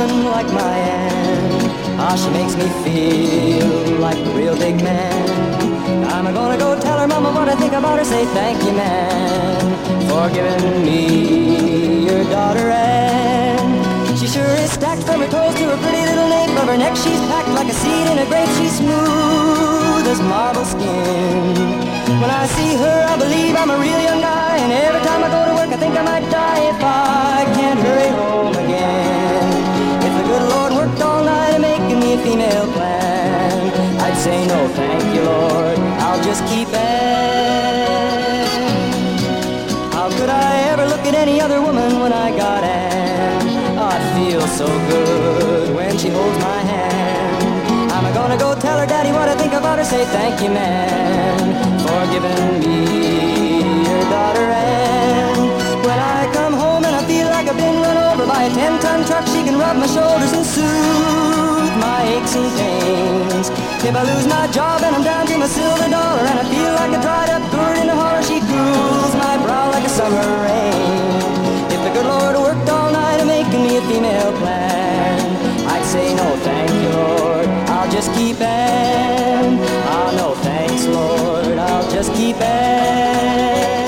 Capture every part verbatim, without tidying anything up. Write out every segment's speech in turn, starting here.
woman like my Ann. Ah, she makes me feel like a real big man. I'm gonna go tell her mama what I think about her. Say thank you, man, for giving me your daughter Ann. She sure is stacked from her toes to her pretty little nape of her neck. She's packed like a seed in a grape. She's smooth as marble skin. When I see her, I believe I'm a real young guy. And every time I go to work, I think I might die if I can't hurry home again. If the good Lord worked all night making me a female plan, I'd say no, thank you, Lord, I'll just keep Ann. How could I ever look at any other woman when I got Ann? Oh, I feel so good when she holds my hand. I'm gonna go tell her daddy what I think about her. Say thank you, man, for giving me your daughter Ann. When I come home and I feel like I've been run over by a ten-ton truck, she can rub my shoulders and soothe my aches and pains. If I lose my job and I'm down to my silver dollar and I feel like a dried-up gourd in a holler, she cools my brow like a summer rain. If the good Lord worked all night making me a female plan, I'd say no, thank you, Lord, I'll just keep Ann. Ah, no, thanks, Lord, I'll just keep Ann.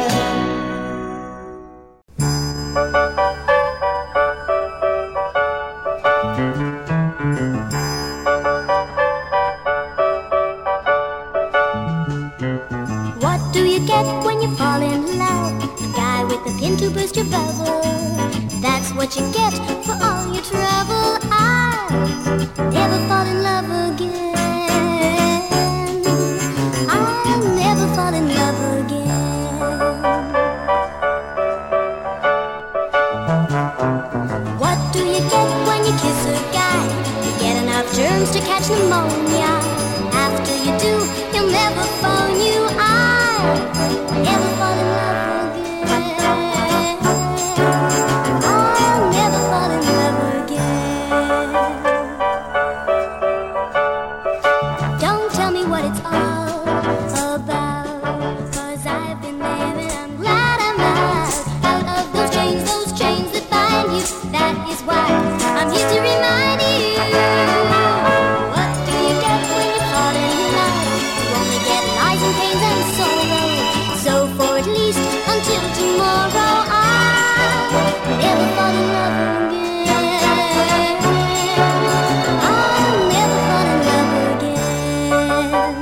What do you get when you fall in love? A guy with a pin to burst your bubble. That's what you get for all your trouble. I'll never fall in love again. I'll never fall in love again. What do you get when you kiss a guy? You get enough germs to catch pneumonia. After you do, he'll never phone you. I'll never fall in love again. I'll never fall in love again. Don't tell me what it's all about, 'cause I've been there and I'm glad I'm out. Out of those chains, those chains that bind you. That is why I'm here to remind you. What do you get when you fall in love? You only get lies and pains and sorrow. So for at least until tomorrow, I'll never fall in love again. I'll never fall in love again.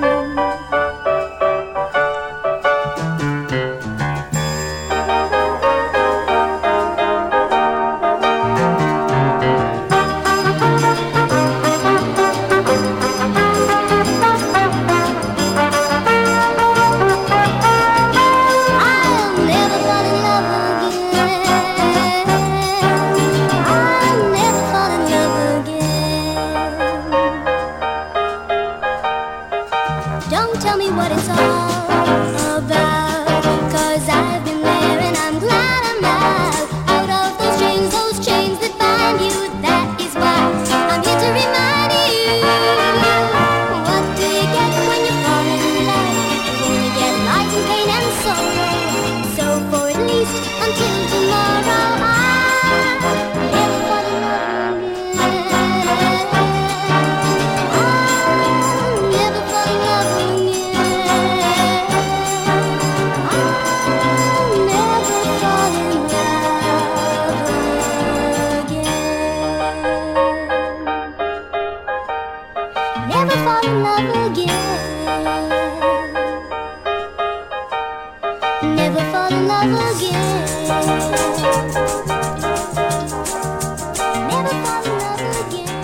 Don't tell me what it's all about, 'cause I've been there and I'm glad I'm out. Out of those chains, those chains that bind you. That is why I'm here to remind you. What do you get when you fall in love? You only get lies and pain and sorrow. So for at least until tomorrow, I'll never fall in love again. I'll never fall in love again. I'll never fall in love again. Never fall in love again. Never fall in love again. Never fall in love again.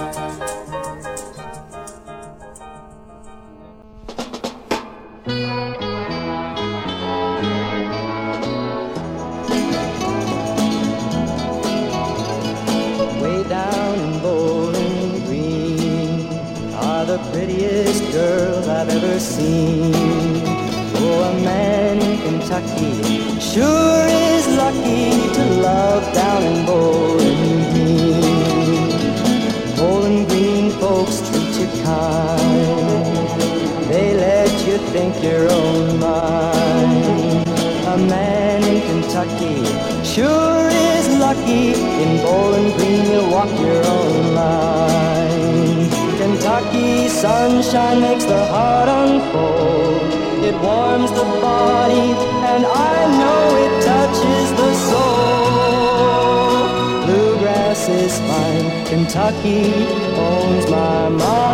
Way down in Bowling Green are the prettiest girls I've ever seen. Oh, a man in Kentucky sure is lucky to love down in Bowling Green. Bowling Green folks treat you kind. They let you think your own mind. A man in Kentucky sure is lucky. In Bowling Green you'll walk your own line. Kentucky sunshine makes the heart unfold. It warms the body, and I know it touches the soul. Bluegrass is fine, Kentucky owns my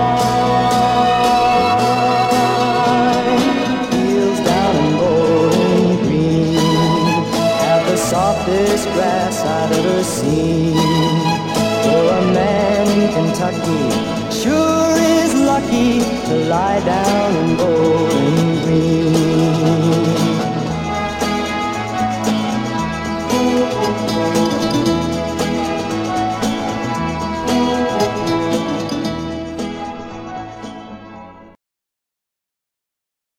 mind. Fields down in Bowling Green have the softest grass I've ever seen. For a man in Kentucky sure is lucky to lie down